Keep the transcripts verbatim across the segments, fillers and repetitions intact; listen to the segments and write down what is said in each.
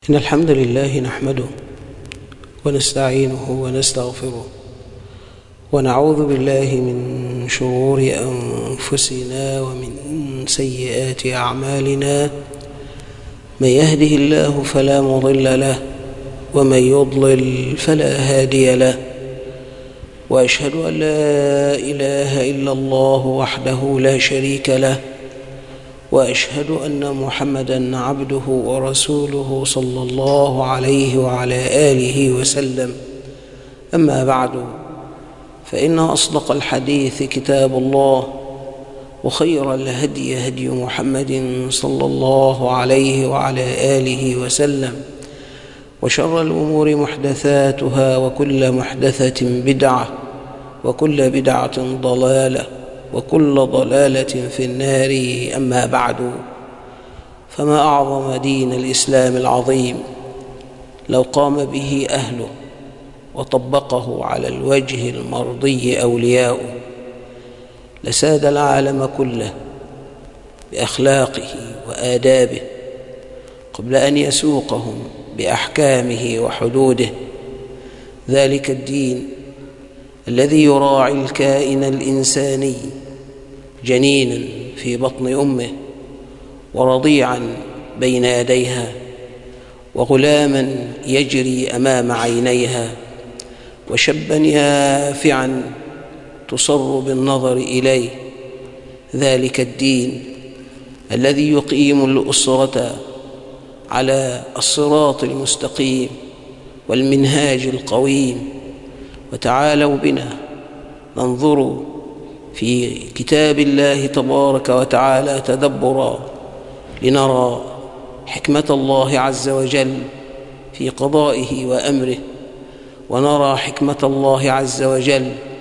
إن الحمد لله نحمده ونستعينه ونستغفره ونعوذ بالله من شرور أنفسنا ومن سيئات أعمالنا. من يهده الله فلا مضل له ومن يضلل فلا هادي له، وأشهد أن لا إله إلا الله وحده لا شريك له، وأشهد أن محمدًا عبده ورسوله صلى الله عليه وعلى آله وسلم. أما بعد، فإن أصدق الحديث كتاب الله، وخير الهدي هدي محمد صلى الله عليه وعلى آله وسلم، وشر الأمور محدثاتها، وكل محدثة بدعة، وكل بدعة ضلالة، وكل ضلالة في النار. أما بعد، فما أعظم دين الإسلام العظيم لو قام به أهله وطبقه على الوجه المرضي أولياؤه، لساد العالم كله بأخلاقه وآدابه قبل أن يسوقهم بأحكامه وحدوده. ذلك الدين الذي يراعي الكائن الإنساني جنينا في بطن أمه، ورضيعا بين يديها، وغلاما يجري أمام عينيها، وشابا يافعا تصر بالنظر إليه. ذلك الدين الذي يقيم الأسرة على الصراط المستقيم والمنهاج القويم. وتعالوا بنا ننظر في كتاب الله تبارك وتعالى تدبرا، لنرى حكمة الله عز وجل في قضائه وأمره، ونرى حكمة الله عز وجل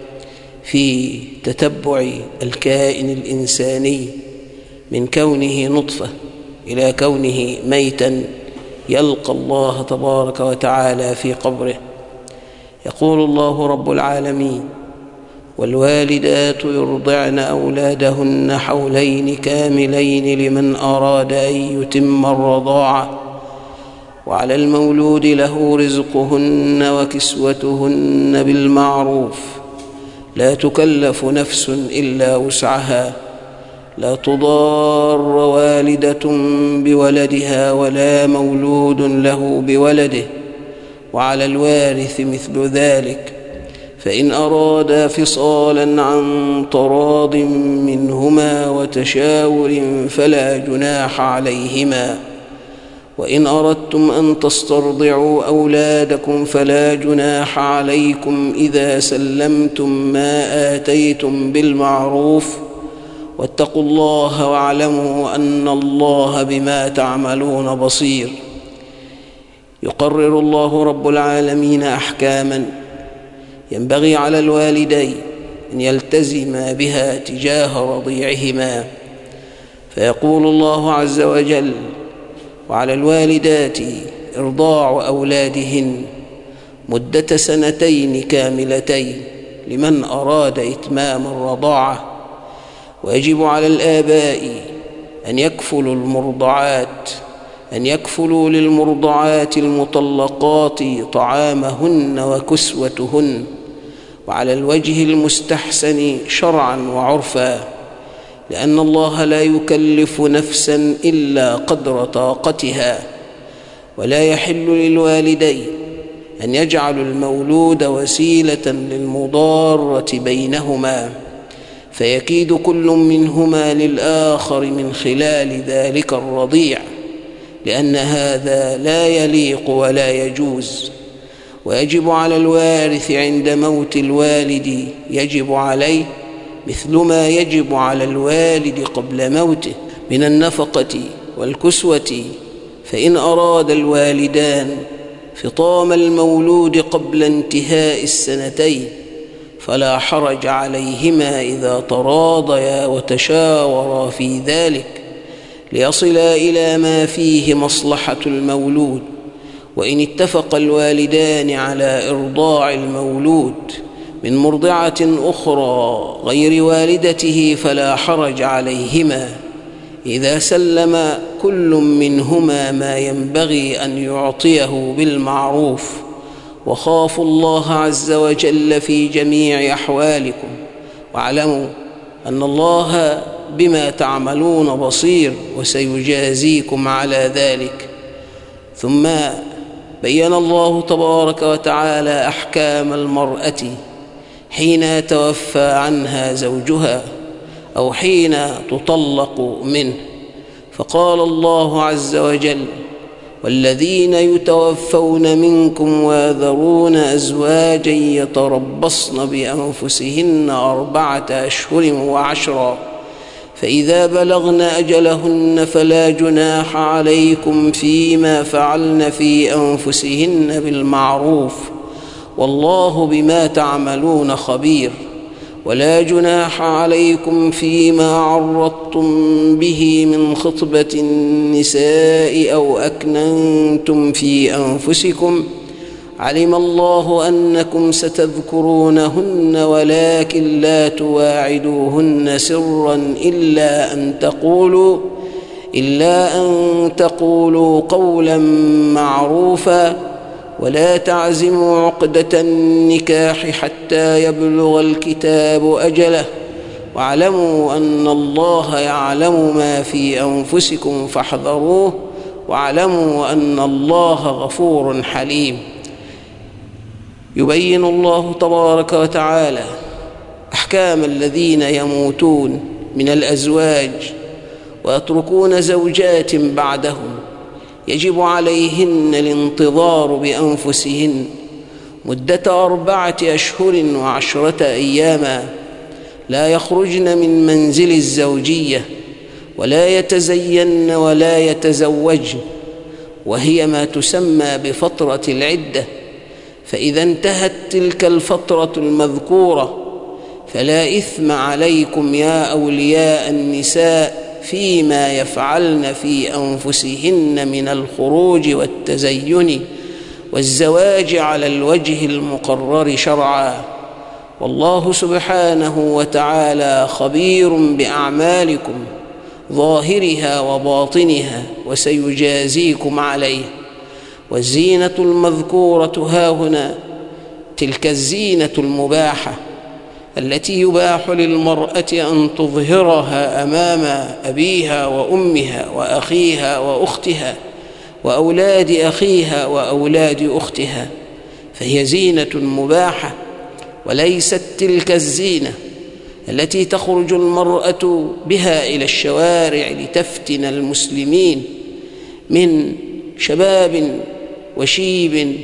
في تتبع الكائن الإنساني من كونه نطفة إلى كونه ميتا يلقى الله تبارك وتعالى في قبره. يقول الله رب العالمين: والوالدات يرضعن أولادهن حولين كاملين لمن أراد أن يتم الرضاعة، وعلى المولود له رزقهن وكسوتهن بالمعروف، لا تكلف نفس إلا وسعها، لا تضار والدة بولدها ولا مولود له بولده، وعلى الوارث مثل ذلك، فإن أرادا فصالا عن تراض منهما وتشاور فلا جناح عليهما، وإن أردتم أن تسترضعوا أولادكم فلا جناح عليكم إذا سلمتم ما آتيتم بالمعروف، واتقوا الله واعلموا أن الله بما تعملون بصير. يقرر الله رب العالمين أحكاما ينبغي على الوالدين أن يلتزما بها تجاه رضيعهما. فيقول الله عز وجل: وعلى الوالدات إرضاع أولادهن مدة سنتين كاملتين لمن أراد إتمام الرضاعة. ويجب على الآباء أن يكفلوا المرضعات أن يكفلوا للمرضعات المطلقات طعامهن وكسوتهن، وعلى الوجه المستحسن شرعا وعرفا، لأن الله لا يكلف نفسا إلا قدر طاقتها. ولا يحل للوالدين أن يجعلوا المولود وسيلة للمضارة بينهما، فيكيد كل منهما للآخر من خلال ذلك الرضيع، لأن هذا لا يليق ولا يجوز. ويجب على الوارث عند موت الوالد يجب عليه مثل ما يجب على الوالد قبل موته من النفقة والكسوة. فإن أراد الوالدان فطام المولود قبل انتهاء السنتين فلا حرج عليهما إذا تراضيا وتشاورا في ذلك، ليصلا إلى ما فيه مصلحة المولود. وإن اتفق الوالدان على إرضاع المولود من مرضعة أخرى غير والدته فلا حرج عليهما إذا سلم كل منهما ما ينبغي أن يعطيه بالمعروف، وخافوا الله عز وجل في جميع أحوالكم، واعلموا أن الله بما تعملون بصير وسيجازيكم على ذلك. ثم بين الله تبارك وتعالى أحكام المرأة حين توفى عنها زوجها أو حين تطلق منه، فقال الله عز وجل: والذين يتوفون منكم ويذرون أزواجا يتربصن بأنفسهن أربعة أشهر وعشرا، فإذا بلغن أجلهن فلا جناح عليكم فيما فعلن في أنفسهن بالمعروف، والله بما تعملون خبير. ولا جناح عليكم فيما عرضتم به من خطبة النساء أو أكننتم في أنفسكم، علم الله أنكم ستذكرونهن ولكن لا تواعدوهن سرا إلا أن تقولوا إلا أن تقولوا قولا معروفا، ولا تعزموا عقدة النكاح حتى يبلغ الكتاب أجله، واعلموا أن الله يعلم ما في أنفسكم فاحذروه، واعلموا أن الله غفور حليم. يبين الله تبارك وتعالى أحكام الذين يموتون من الأزواج ويتركون زوجات بعدهم يجب عليهن الانتظار بأنفسهن مدة أربعة أشهر وعشرة أياما، لا يخرجن من منزل الزوجية ولا يتزين ولا يتزوجن، وهي ما تسمى بفترة العدة. فإذا انتهت تلك الفترة المذكورة فلا إثم عليكم يا أولياء النساء فيما يفعلن في أنفسهن من الخروج والتزين والزواج على الوجه المقرر شرعا، والله سبحانه وتعالى خبير بأعمالكم ظاهرها وباطنها وسيجازيكم عليه. والزينة المذكورة هاهنا تلك الزينة المباحة التي يباح للمرأة أن تظهرها أمام أبيها وأمها وأخيها وأختها وأولاد أخيها وأولاد أختها، فهي زينة مباحة، وليست تلك الزينة التي تخرج المرأة بها إلى الشوارع لتفتن المسلمين من شباب وشيب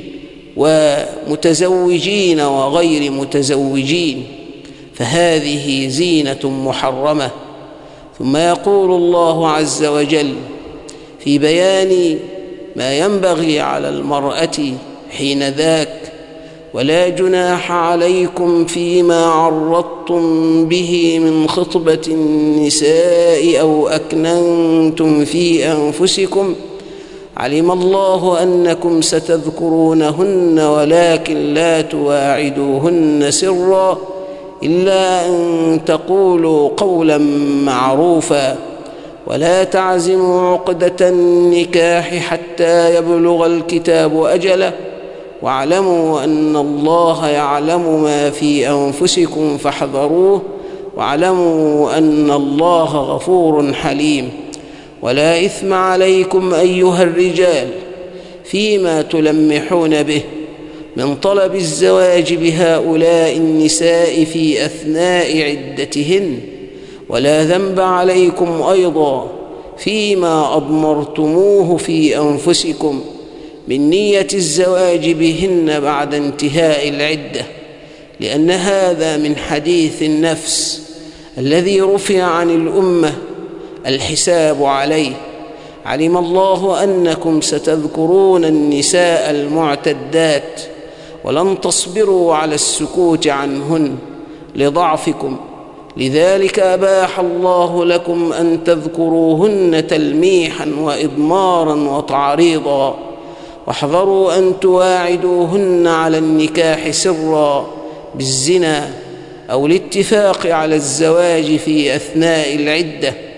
ومتزوجين وغير متزوجين، فهذه زينة محرمة. ثم يقول الله عز وجل في بيان ما ينبغي على المرأة حين ذاك: ولا جناح عليكم فيما عرضتم به من خطبة النساء أو أكننتم في أنفسكم، علم الله أنكم ستذكرونهن ولكن لا تواعدوهن سرا إلا أن تقولوا قولا معروفا، ولا تعزموا عقدة النكاح حتى يبلغ الكتاب أجله، واعلموا أن الله يعلم ما في أنفسكم فاحذروه، واعلموا أن الله غفور حليم. ولا إثم عليكم أيها الرجال فيما تلمحون به من طلب الزواج بهؤلاء النساء في أثناء عدتهن، ولا ذنب عليكم أيضا فيما أضمرتموه في أنفسكم من نية الزواج بهن بعد انتهاء العدة، لأن هذا من حديث النفس الذي رفع عن الأمة الحساب عليه. علم الله أنكم ستذكرون النساء المعتدات ولن تصبروا على السكوت عنهن لضعفكم، لذلك أباح الله لكم أن تذكروهن تلميحا وإضمارا وتعريضا، واحذروا أن تواعدوهن على النكاح سرا بالزنا أو الاتفاق على الزواج في أثناء العدة،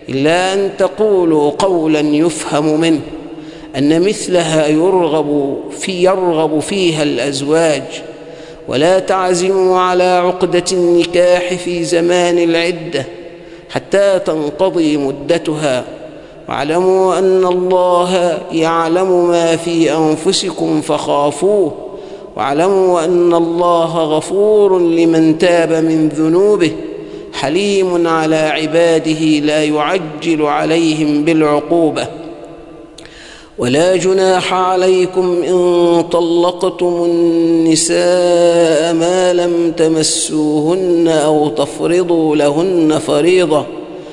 إلا أن تقولوا قولا يفهم منه أن مثلها يرغب, في يرغب فيها الأزواج، ولا تعزموا على عقدة النكاح في زمان العدة حتى تنقضي مدتها، واعلموا أن الله يعلم ما في أنفسكم فخافوه، واعلموا أن الله غفور لمن تاب من ذنوبه حليم على عباده لا يعجل عليهم بالعقوبة. ولا جناح عليكم إن طلقتم النساء ما لم تمسوهن أو تفرضوا لهن فريضة،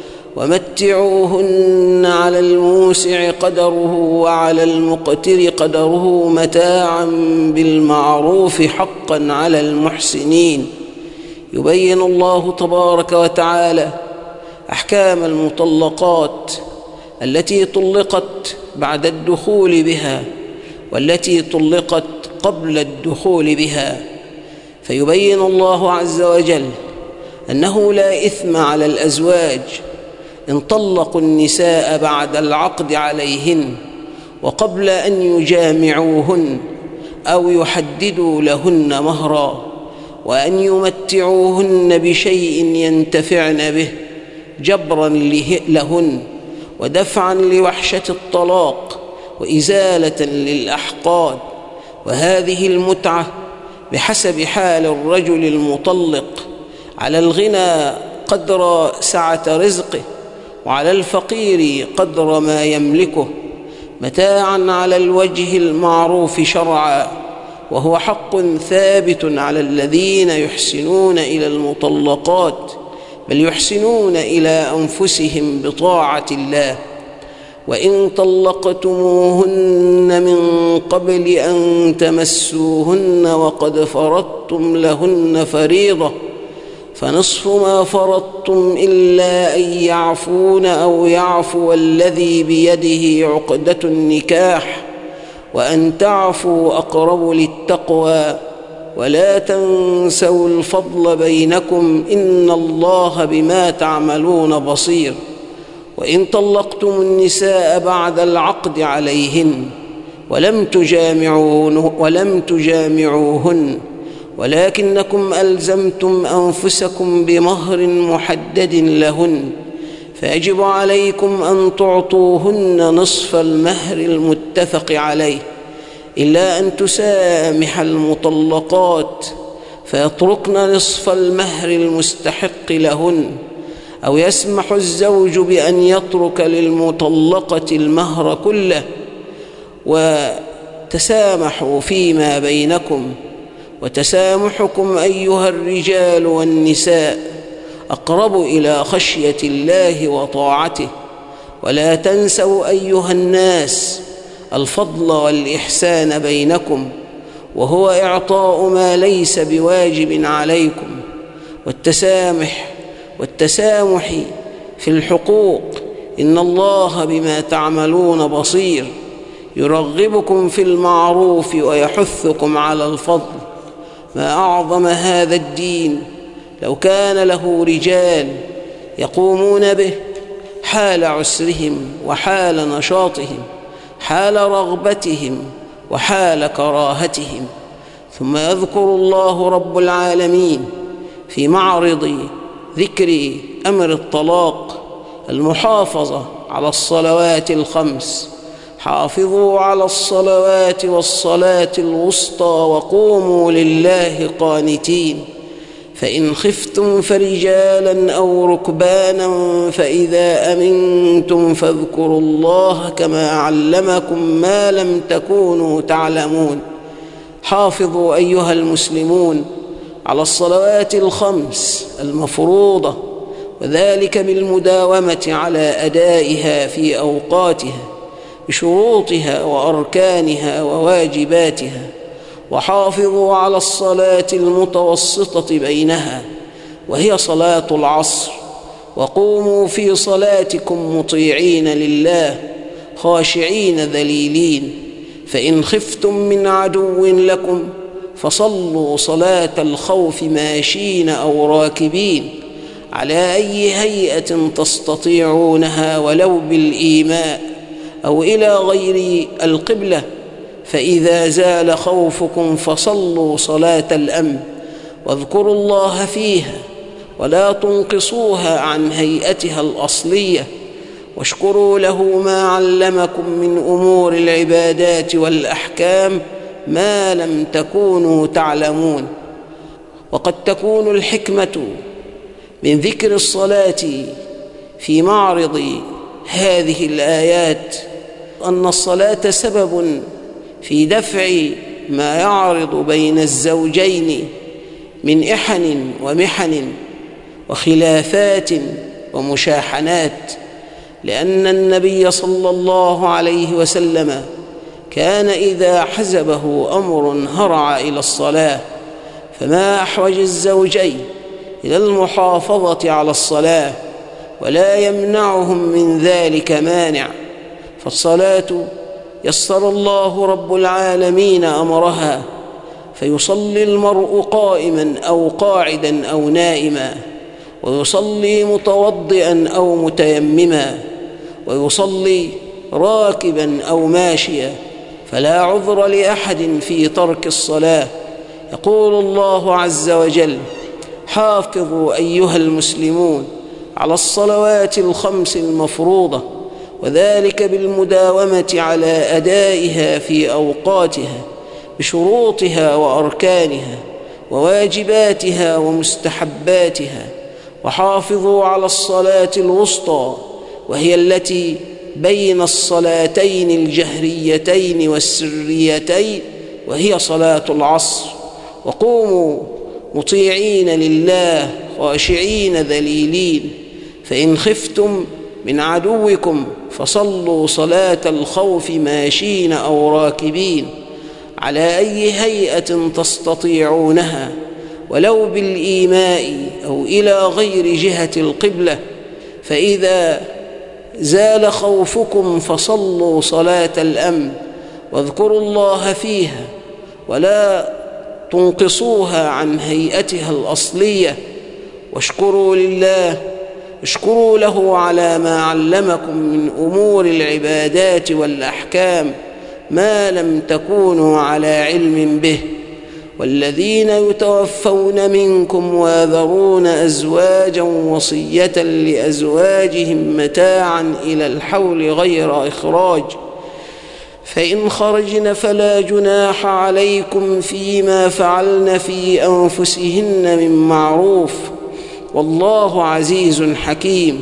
ومتعوهن على الموسع قدره وعلى المقتر قدره متاعا بالمعروف حقا على المحسنين. يبين الله تبارك وتعالى أحكام المطلقات التي طلقت بعد الدخول بها والتي طلقت قبل الدخول بها، فيبين الله عز وجل أنه لا إثم على الأزواج إن طلقوا النساء بعد العقد عليهن وقبل أن يجامعوهن أو يحددوا لهن مهرا، وأن يمتعوهن بشيء ينتفعن به جبرا لهن ودفعا لوحشة الطلاق وإزالة للأحقاد. وهذه المتعة بحسب حال الرجل المطلق، على الغنى قدر سعة رزقه، وعلى الفقير قدر ما يملكه، متاعا على الوجه المعروف شرعا، وهو حق ثابت على الذين يحسنون إلى المطلقات، بل يحسنون إلى أنفسهم بطاعة الله. وإن طلقتموهن من قبل أن تمسوهن وقد فرضتم لهن فريضة فنصف ما فرضتم إلا أن يعفون أو يعفو الذي بيده عقدة النكاح، وأن تعفوا أقرب للتقوى، ولا تنسوا الفضل بينكم إن الله بما تعملون بصير. وإن طلقتم النساء بعد العقد عليهن ولم تجامعوهن, ولم تجامعوهن ولكنكم ألزمتم أنفسكم بمهر محدد لهن، فيجب عليكم أن تعطوهن نصف المهر المتفق عليه، إلا أن تسامح المطلقات فيتركن نصف المهر المستحق لهن، أو يسمح الزوج بأن يترك للمطلقة المهر كله، وتسامحوا فيما بينكم. وتسامحكم أيها الرجال والنساء أقرب إلى خشية الله وطاعته. ولا تنسوا أيها الناس الفضل والإحسان بينكم، وهو إعطاء ما ليس بواجب عليكم، والتسامح والتسامح في الحقوق. إن الله بما تعملون بصير، يرغبكم في المعروف ويحثكم على الفضل. ما أعظم هذا الدين لو كان له رجال يقومون به حال عسرهم وحال نشاطهم، حال رغبتهم وحال كراهتهم. ثم يذكر الله رب العالمين في معرض ذكر أمر الطلاق المحافظة على الصلوات الخمس: حافظوا على الصلوات والصلاة الوسطى وقوموا لله قانتين، فإن خفتم فرجالا أو ركبانا فإذا أمنتم فاذكروا الله كما علمكم ما لم تكونوا تعلمون. حافظوا أيها المسلمون على الصلوات الخمس المفروضة، وذلك بالمداومة على أدائها في أوقاتها بشروطها وأركانها وواجباتها. وحافظوا على الصلاة المتوسطة بينها، وهي صلاة العصر. وقوموا في صلاتكم مطيعين لله خاشعين ذليلين، فإن خفتم من عدو لكم فصلوا صلاة الخوف ماشين أو راكبين، على أي هيئة تستطيعونها ولو بالإيماء أو إلى غير القبلة، فإذا زال خوفكم فصلوا صلاة الأمن واذكروا الله فيها ولا تنقصوها عن هيئتها الأصلية، واشكروا له ما علمكم من أمور العبادات والأحكام ما لم تكونوا تعلمون. وقد تكون الحكمة من ذكر الصلاة في معرض هذه الآيات أن الصلاة سبب في دفع ما يعرض بين الزوجين من إحن ومحن وخلافات ومشاحنات، لأن النبي صلى الله عليه وسلم كان إذا حزبه أمر هرع إلى الصلاة، فما أحوج الزوجين إلى المحافظة على الصلاة ولا يمنعهم من ذلك مانع، فالصلاة يسر الله رب العالمين أمرها، فيصلي المرء قائما أو قاعدا أو نائما، ويصلي متوضئا أو متيمما، ويصلي راكبا أو ماشيا، فلا عذر لأحد في ترك الصلاة. يقول الله عز وجل: حافظوا أيها المسلمون على الصلوات الخمس المفروضة، وذلك بالمداومة على أدائها في أوقاتها بشروطها وأركانها وواجباتها ومستحباتها، وحافظوا على الصلاة الوسطى وهي التي بين الصلاتين الجهريتين والسريتين وهي صلاة العصر، وقوموا مطيعين لله خاشعين ذليلين، فإن خفتم من عدوكم فصلوا صلاة الخوف ماشين أو راكبين على أي هيئة تستطيعونها ولو بالإيماء أو إلى غير جهة القبلة، فإذا زال خوفكم فصلوا صلاة الأمن واذكروا الله فيها ولا تنقصوها عن هيئتها الأصلية، واشكروا لله اشكروا له على ما علمكم من أمور العبادات والأحكام ما لم تكونوا على علم به. والذين يتوفون منكم ويذرون أزواجا وصية لأزواجهم متاعا إلى الحول غير إخراج، فإن خرجن فلا جناح عليكم فيما فعلن في أنفسهن من معروف، والله عزيز حكيم.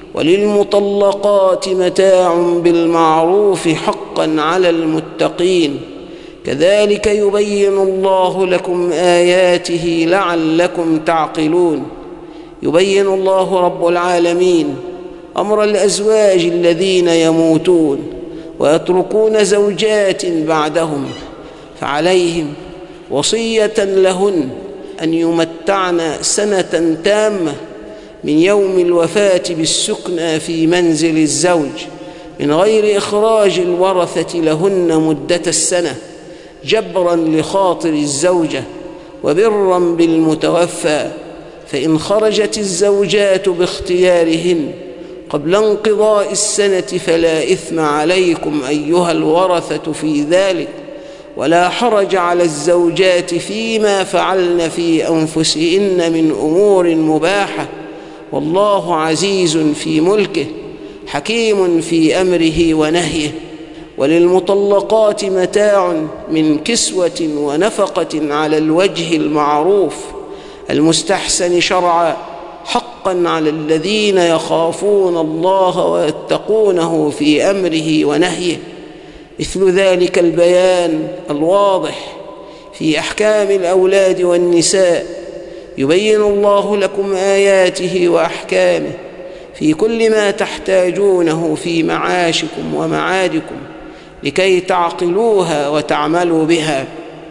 وللمطلقات متاع بالمعروف حقا على المتقين، كذلك يبين الله لكم آياته لعلكم تعقلون. يبين الله رب العالمين أمر الأزواج الذين يموتون ويتركون زوجات بعدهم، فعليهم وصية لهن أن يمتعن سنة تامة من يوم الوفاة بالسكنى في منزل الزوج من غير إخراج الورثة لهن مدة السنة، جبرا لخاطر الزوجة وبرا بالمتوفى. فإن خرجت الزوجات باختيارهن قبل انقضاء السنة فلا إثم عليكم أيها الورثة في ذلك، ولا حرج على الزوجات فيما فعلن في أنفسهن من أمور مباحة، والله عزيز في ملكه حكيم في أمره ونهيه. وللمطلقات متاع من كسوة ونفقة على الوجه المعروف المستحسن شرعا، حقا على الذين يخافون الله ويتقونه في أمره ونهيه، مثل ذلك البيان الواضح في أحكام الأولاد والنساء. يبين الله لكم آياته وأحكامه في كل ما تحتاجونه في معاشكم ومعادكم لكي تعقلوها وتعملوا بها.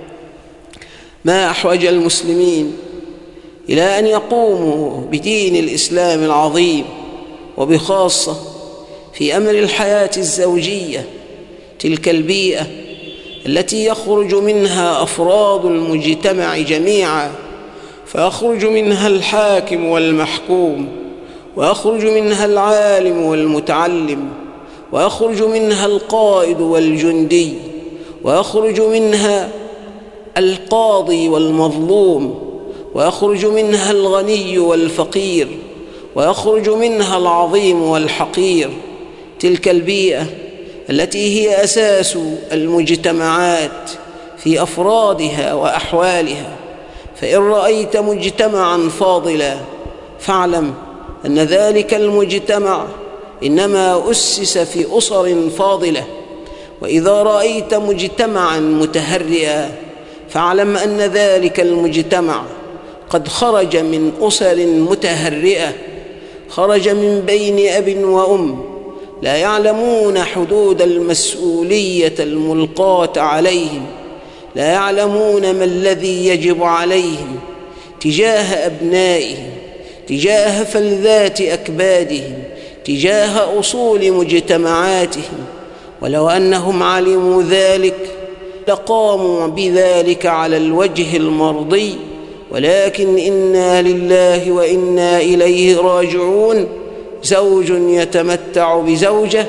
ما أحوج المسلمين إلى أن يقوموا بدين الإسلام العظيم، وبخاصة في أمر الحياة الزوجية، تلك البيئة التي يخرج منها أفراد المجتمع جميعا، فيخرج منها الحاكم والمحكوم، ويخرج منها العالم والمتعلم، ويخرج منها القائد والجندي، ويخرج منها القاضي والمظلوم، ويخرج منها الغني والفقير، ويخرج منها العظيم والحقير. تلك البيئة التي هي أساس المجتمعات في أفرادها وأحوالها. فإن رأيت مجتمعاً فاضلاً فاعلم أن ذلك المجتمع إنما أسس في أسر فاضلة. وإذا رأيت مجتمعاً متهرئاً فاعلم أن ذلك المجتمع قد خرج من أسر متهرئة، خرج من بين أب وأم لا يعلمون حدود المسؤولية الملقاة عليهم، لا يعلمون ما الذي يجب عليهم تجاه أبنائهم، تجاه فلذات أكبادهم، تجاه أصول مجتمعاتهم. ولو أنهم علموا ذلك لقاموا بذلك على الوجه المرضي، ولكن إنا لله وإنا إليه راجعون. زوج يتمتع بزوجة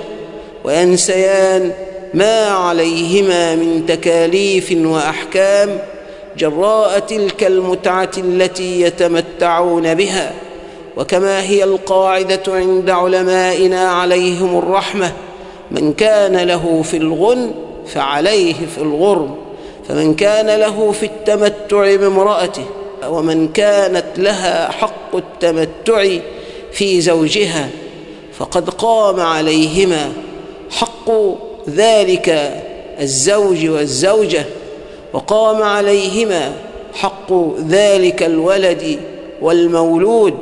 وينسيان ما عليهما من تكاليف وأحكام جراء تلك المتعة التي يتمتعون بها. وكما هي القاعدة عند علمائنا عليهم الرحمة: من كان له في الغن فعليه في الغرم. فمن كان له في التمتع بامرأته ومن كانت لها حق التمتع في زوجها فقد قام عليهما حق ذلك الزوج والزوجة، وقام عليهما حق ذلك الولد والمولود،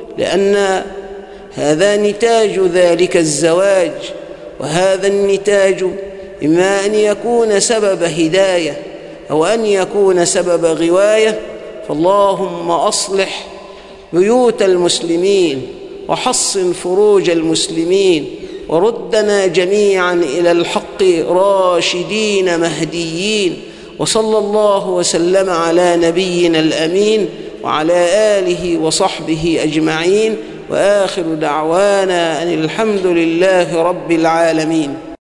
لأن هذا نتاج ذلك الزواج. وهذا النتاج إما أن يكون سبب هداية أو أن يكون سبب غواية. فاللهم أصلح بيوت المسلمين وحصن فروج المسلمين، وردنا جميعا إلى الحق راشدين مهديين. وصلى الله وسلم على نبينا الأمين وعلى آله وصحبه أجمعين، وآخر دعوانا أن الحمد لله رب العالمين.